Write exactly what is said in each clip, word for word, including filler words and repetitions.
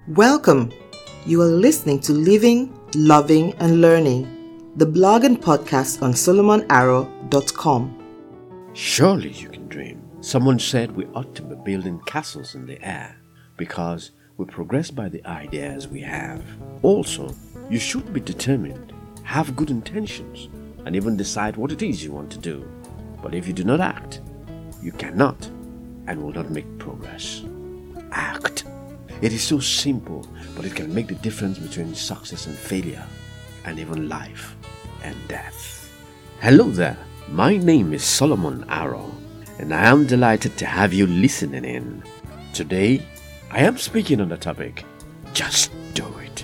Welcome. You are listening to Living, Loving and Learning, the blog and podcast on solomon arrow dot com. Surely you can dream. Someone said we ought to be building castles in the air because we progress by the ideas we have. Also, you should be determined, have good intentions, and even decide what it is you want to do. But if you do not act, you cannot and will not make progress. Act. It is so simple, but it can make the difference between success and failure, and even life and death. Hello there, my name is Solomon Arrow, and I am delighted to have you listening in. Today, I am speaking on the topic, just do it.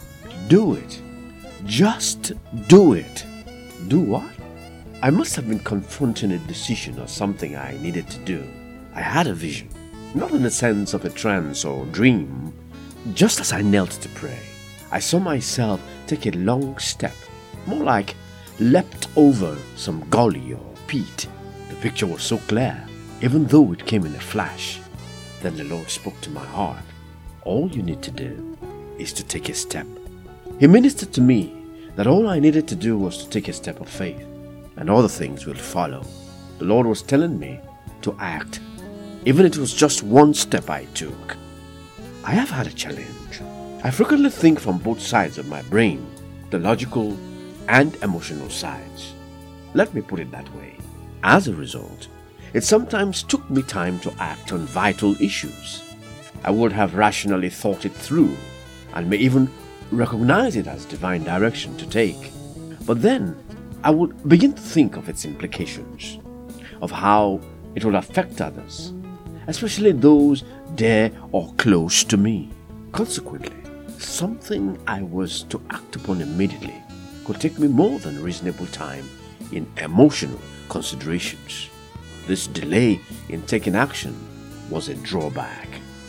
Do it. Just do it. Do what? I must have been confronting a decision or something I needed to do. I had a vision. Not in the sense of a trance or dream. Just as I knelt to pray, I saw myself take a long step, more like leapt over some gully or pit. The picture was so clear, even though it came in a flash. Then the Lord spoke to my heart. All you need to do is to take a step. He ministered to me that all I needed to do was to take a step of faith, and other things will follow. The Lord was telling me to act. Even if it was just one step I took. I have had a challenge. I frequently think from both sides of my brain, the logical and emotional sides. Let me put it that way. As a result, it sometimes took me time to act on vital issues. I would have rationally thought it through and may even recognize it as divine direction to take. But then I would begin to think of its implications, of how it will affect others, especially those dear or close to me. Consequently, something I was to act upon immediately could take me more than reasonable time in emotional considerations. This delay in taking action was a drawback.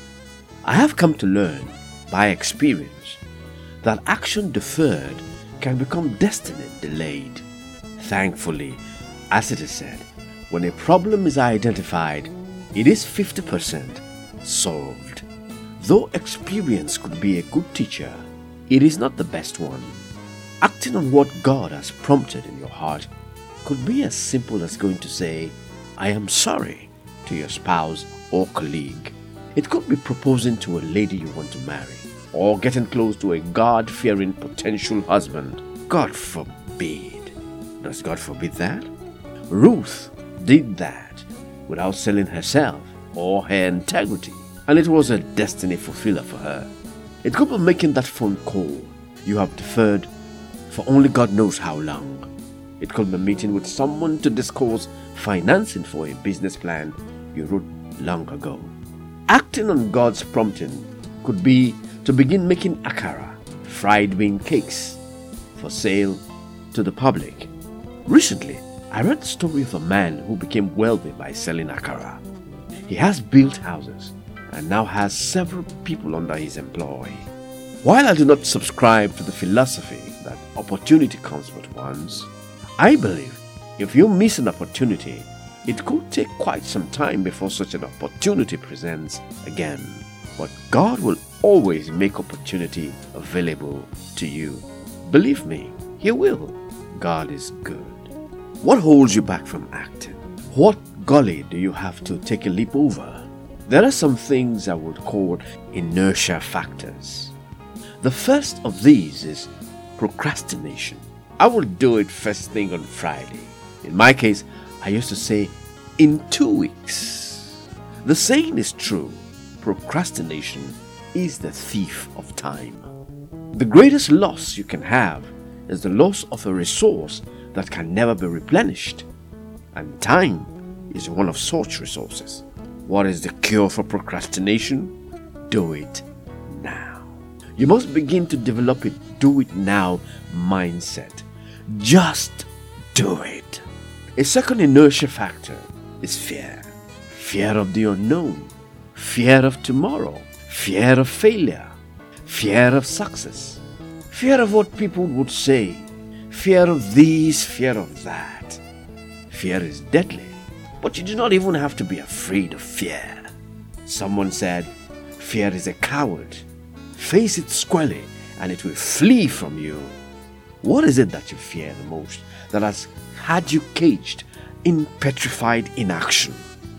I have come to learn by experience that action deferred can become destiny delayed. Thankfully, as it is said, when a problem is identified, it is fifty percent solved. Though experience could be a good teacher, it is not the best one. Acting on what God has prompted in your heart could be as simple as going to say, I am sorry, to your spouse or colleague. It could be proposing to a lady you want to marry, or getting close to a God-fearing potential husband. God forbid. Does God forbid that? Ruth did that without selling herself or her integrity, and it was a destiny fulfiller for her. It could be making that phone call you have deferred for only God knows how long. It could be meeting with someone to discuss financing for a business plan you wrote long ago. Acting on God's prompting could be to begin making akara, fried bean cakes, for sale to the public. Recently, I read the story of a man who became wealthy by selling akara. He has built houses and now has several people under his employ. While I do not subscribe to the philosophy that opportunity comes but once, I believe if you miss an opportunity, it could take quite some time before such an opportunity presents again. But God will always make opportunity available to you. Believe me, He will. God is good. What holds you back from acting? What gully do you have to take a leap over? There are some things I would call inertia factors. The first of these is procrastination. I will do it first thing on Friday. In my case, I used to say, in two weeks. The saying is true. Procrastination is the thief of time. The greatest loss you can have is the loss of a resource that can never be replenished. And time is one of such resources. What is the cure for procrastination? Do it now. You must begin to develop a do it now mindset. Just do it. A second inertia factor is fear. Fear of the unknown. Fear of tomorrow. Fear of failure. Fear of success. Fear of what people would say. Fear of this, fear of that. Fear is deadly, but you do not even have to be afraid of fear. Someone said, fear is a coward. face it squarely and it will flee from you. What is it that you fear the most that has had you caged in petrified inaction?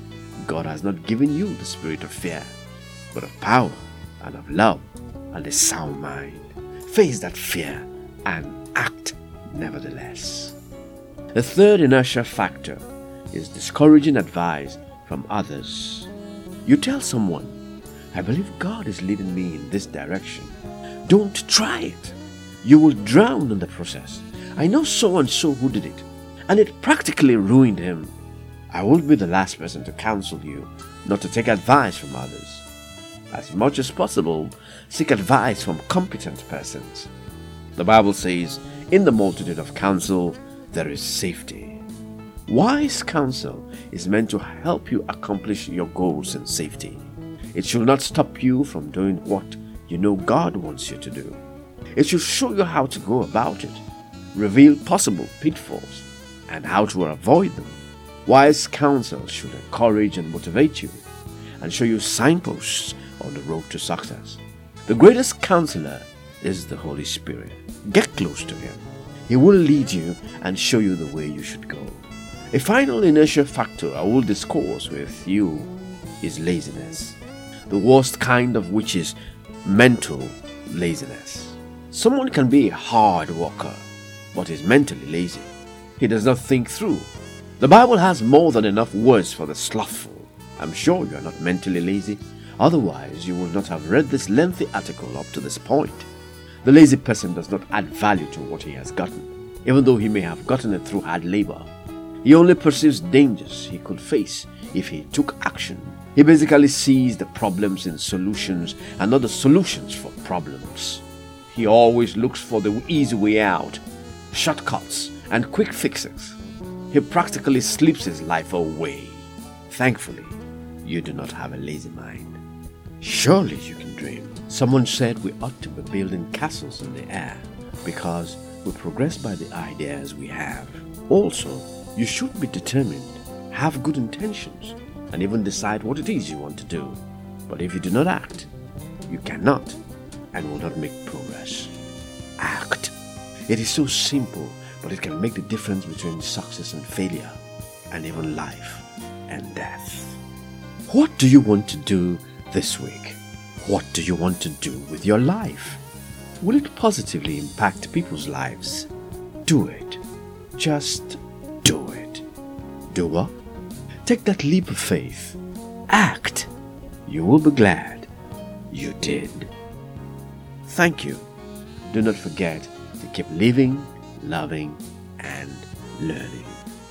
God has not given you the spirit of fear, but of power and of love and a sound mind. Face that fear and act nevertheless. The third inertia factor is discouraging advice from others. You tell someone, I believe God is leading me in this direction. Don't try it. You will drown in the process. I know so and so who did it, and it practically ruined him. I won't be the last person to counsel you not to take advice from others. As much as possible, seek advice from competent persons. The Bible says, in the multitude of counsel, there is safety. Wise counsel is meant to help you accomplish your goals in safety. It should not stop you from doing what you know God wants you to do. It should show you how to go about it, reveal possible pitfalls, and how to avoid them. Wise counsel should encourage and motivate you, and show you signposts on the road to success. The greatest counselor is the Holy Spirit. Get close to Him. He will lead you and show you the way you should go. A final inertia factor I will discourse with you is laziness, the worst kind of which is mental laziness. Someone can be a hard worker, but is mentally lazy. He does not think through. The Bible has more than enough words for the slothful. I'm sure you are not mentally lazy. Otherwise, you would not have read this lengthy article up to this point. The lazy person does not add value to what he has gotten, even though he may have gotten it through hard labor. He only perceives dangers he could face if he took action. He basically sees the problems in solutions and not the solutions for problems. He always looks for the easy way out, shortcuts, and quick fixes. He practically sleeps his life away. Thankfully, you do not have a lazy mind. Surely you can dream. Someone said we ought to be building castles in the air because we progress by the ideas we have. Also, you should be determined, have good intentions, and even decide what it is you want to do. But if you do not act, you cannot and will not make progress. Act. It is so simple, but it can make the difference between success and failure, and even life and death. What do you want to do this week? What do you want to do with your life? Will it positively impact people's lives? Do it. Just do it. Do what? Take that leap of faith. Act. You will be glad you did. Thank you. Do not forget to keep living, loving, and learning.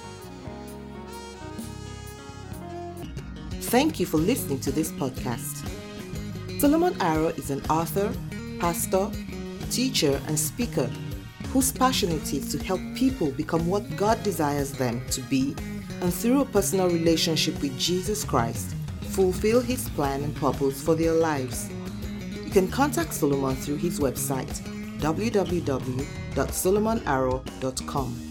Thank you for listening to this podcast. Solomon Arrow is an author, pastor, teacher, and speaker whose passion it is to help people become what God desires them to be, and through a personal relationship with Jesus Christ, fulfill His plan and purpose for their lives. You can contact Solomon through his website, w w w dot solomon arrow dot com.